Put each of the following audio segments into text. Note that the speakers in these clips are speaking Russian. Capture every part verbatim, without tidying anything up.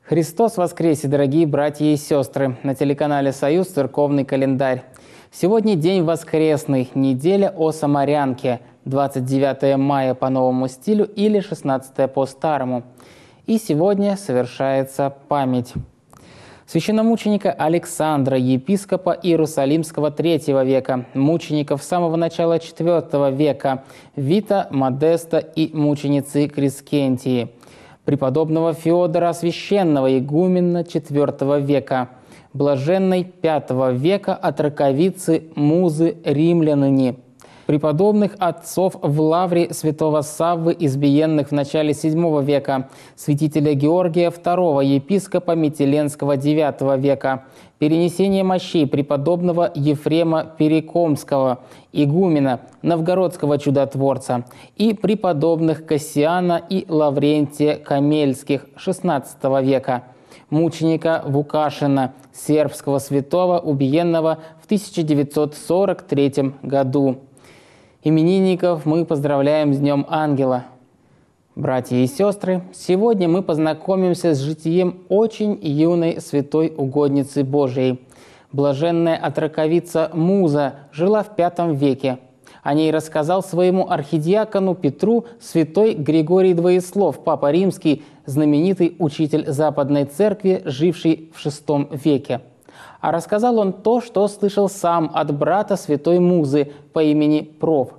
Христос воскресе, дорогие братья и сестры! На телеканале «Союз» церковный календарь. Сегодня день воскресный, неделя о Самарянке, двадцать девятое мая по новому стилю или шестнадцатое по старому. И сегодня совершается память священномученика Александра, епископа Иерусалимского третьего века, мучеников с самого начала четвертого века, Вита, Модеста и мученицы Крискентии, преподобного Феодора Священного, игумена четвертого века, блаженной пятого века от раковицы Музы римляныни, преподобных отцов в лавре святого Саввы, избиенных в начале седьмого века, святителя Георгия второго, епископа Метеленского девятого века, перенесение мощей преподобного Ефрема Перекомского, игумена Новгородского чудотворца, и преподобных Кассиана и Лаврентия Камельских шестнадцатого века, мученика Вукашина, сербского святого, убиенного в тысяча девятьсот сорок третьем году. Именинников мы поздравляем с Днем Ангела. Братья и сестры, сегодня мы познакомимся с житием очень юной святой угодницы Божией. Блаженная отроковица Муза жила в пятом веке. О ней рассказал своему архидиакону Петру святой Григорий Двоеслов, папа римский, знаменитый учитель Западной Церкви, живший в шестом веке. А рассказал он то, что слышал сам от брата святой Музы по имени Проф.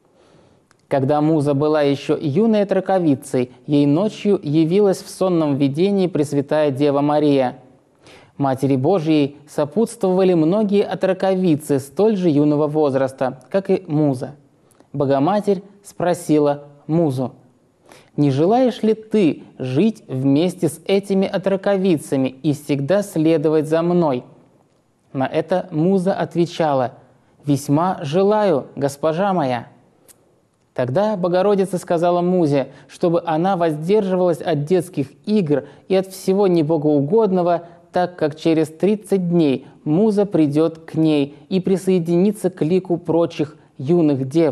Когда Муза была еще юной отроковицей, ей ночью явилась в сонном видении Пресвятая Дева Мария. Матери Божией сопутствовали многие отроковицы столь же юного возраста, как и Муза. Богоматерь спросила Музу: «Не желаешь ли ты жить вместе с этими отроковицами и всегда следовать за мной?» На это Муза отвечала: «Весьма желаю, госпожа моя». Тогда Богородица сказала Музе, чтобы она воздерживалась от детских игр и от всего небогоугодного, так как через тридцать дней Муза придет к ней и присоединится к лику прочих юных дев.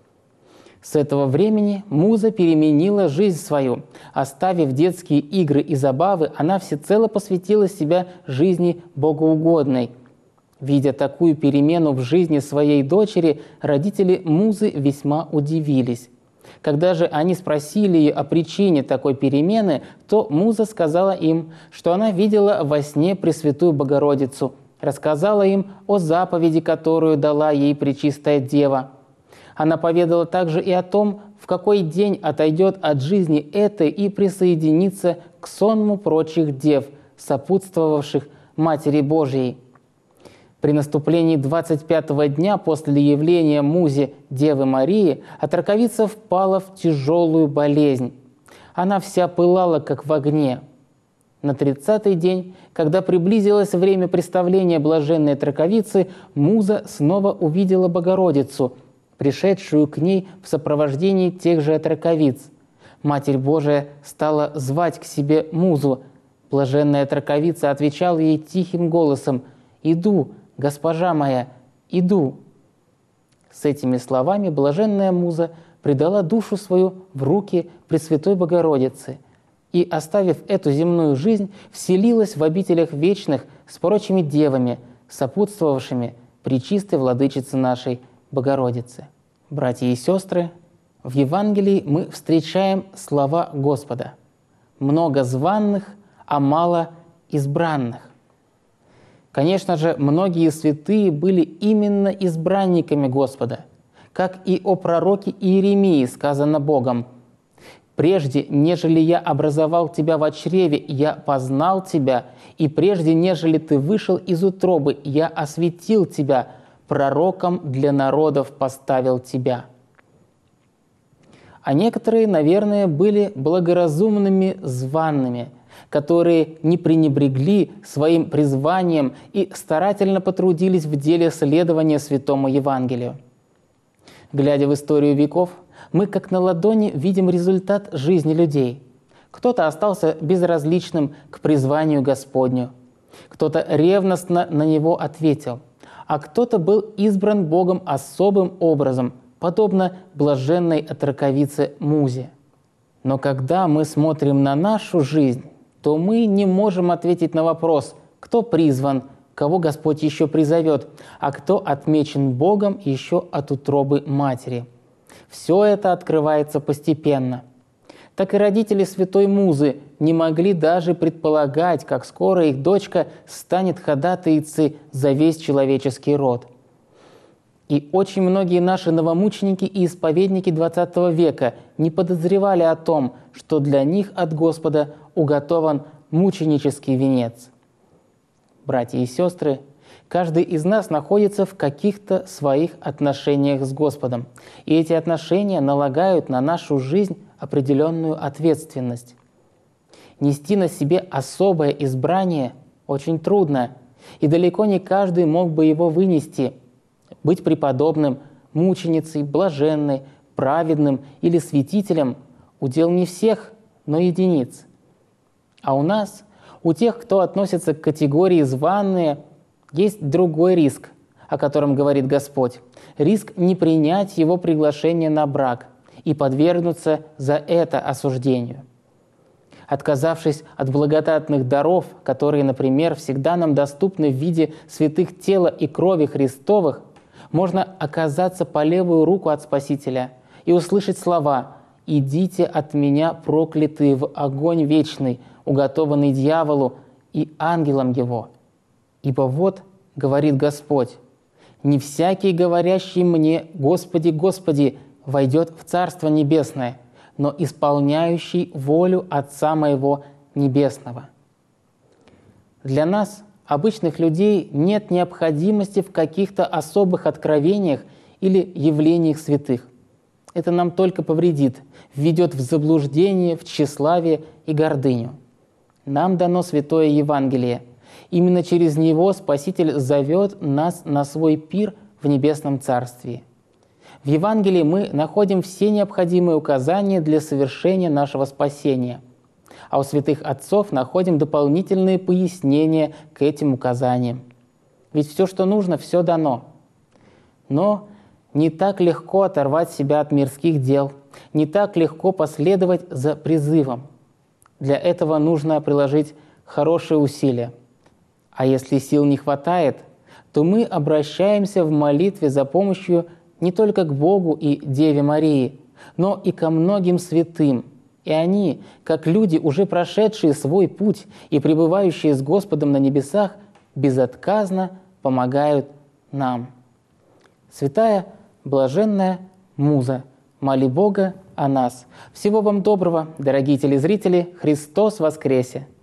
С этого времени Муза переменила жизнь свою. Оставив детские игры и забавы, она всецело посвятила себя жизни богоугодной. Видя такую перемену в жизни своей дочери, родители Музы весьма удивились. Когда же они спросили ее о причине такой перемены, то Муза сказала им, что она видела во сне Пресвятую Богородицу, рассказала им о заповеди, которую дала ей Пречистая Дева. Она поведала также и о том, в какой день отойдет от жизни этой и присоединится к сонму прочих дев, сопутствовавших Матери Божией. При наступлении двадцать пятого дня после явления Музе Девы Марии отроковица впала в тяжелую болезнь. Она вся пылала, как в огне. На тридцатый день, когда приблизилось время представления блаженной отроковицы, Муза снова увидела Богородицу, пришедшую к ней в сопровождении тех же отроковиц. Матерь Божия стала звать к себе Музу. Блаженная отроковица отвечала ей тихим голосом: «Иду, госпожа моя, иду». С этими словами блаженная Муза предала душу свою в руки Пресвятой Богородицы и, оставив эту земную жизнь, вселилась в обителях вечных с прочими девами, сопутствовавшими Пречистой Владычице нашей Богородице. Братья и сестры, в Евангелии мы встречаем слова Господа: «Много званных, а мало избранных». Конечно же, многие святые были именно избранниками Господа, как и о пророке Иеремии сказано Богом: «Прежде, нежели я образовал тебя во чреве, я познал тебя, и прежде, нежели ты вышел из утробы, я осветил тебя, пророком для народов поставил тебя». А некоторые, наверное, были благоразумными званными, которые не пренебрегли своим призванием и старательно потрудились в деле следования Святому Евангелию. Глядя в историю веков, мы как на ладони видим результат жизни людей. Кто-то остался безразличным к призванию Господню, кто-то ревностно на него ответил, а кто-то был избран Богом особым образом, подобно блаженной отроковице Музе. Но когда мы смотрим на нашу жизнь, то мы не можем ответить на вопрос, кто призван, кого Господь еще призовет, а кто отмечен Богом еще от утробы матери. Все это открывается постепенно. Так и родители Святой Музы не могли даже предполагать, как скоро их дочка станет ходатайцей за весь человеческий род. И очень многие наши новомученики и исповедники двадцатого века не подозревали о том, что для них от Господа уготован мученический венец. Братья и сестры, каждый из нас находится в каких-то своих отношениях с Господом, и эти отношения налагают на нашу жизнь определенную ответственность. Нести на себе особое избрание очень трудно, и далеко не каждый мог бы его вынести. Быть преподобным, мученицей, блаженной, праведным или святителем – удел не всех, но единиц. А у нас, у тех, кто относится к категории «званые», есть другой риск, о котором говорит Господь. Риск не принять Его приглашение на брак и подвергнуться за это осуждению. Отказавшись от благодатных даров, которые, например, всегда нам доступны в виде святых тела и крови Христовых, можно оказаться по левую руку от Спасителя и услышать слова «Идите от меня, проклятые, в огонь вечный, уготованный дьяволу и ангелам его». Ибо вот, говорит Господь, «Не всякий, говорящий мне, Господи, Господи, войдет в Царство Небесное, но исполняющий волю Отца Моего Небесного». Для нас, обычных людей, нет необходимости в каких-то особых откровениях или явлениях святых. Это нам только повредит, введет в заблуждение, в тщеславие и гордыню. Нам дано Святое Евангелие. Именно через него Спаситель зовет нас на свой пир в Небесном Царстве. В Евангелии мы находим все необходимые указания для совершения нашего спасения, а у святых отцов находим дополнительные пояснения к этим указаниям. Ведь все, что нужно, все дано. Но не так легко оторвать себя от мирских дел, не так легко последовать за призывом. Для этого нужно приложить хорошие усилия. А если сил не хватает, то мы обращаемся в молитве за помощью не только к Богу и Деве Марии, но и ко многим святым. И они, как люди, уже прошедшие свой путь и пребывающие с Господом на небесах, безотказно помогают нам. Святая, блаженная Муза, моли Бога о нас. Всего вам доброго, дорогие телезрители! Христос воскресе!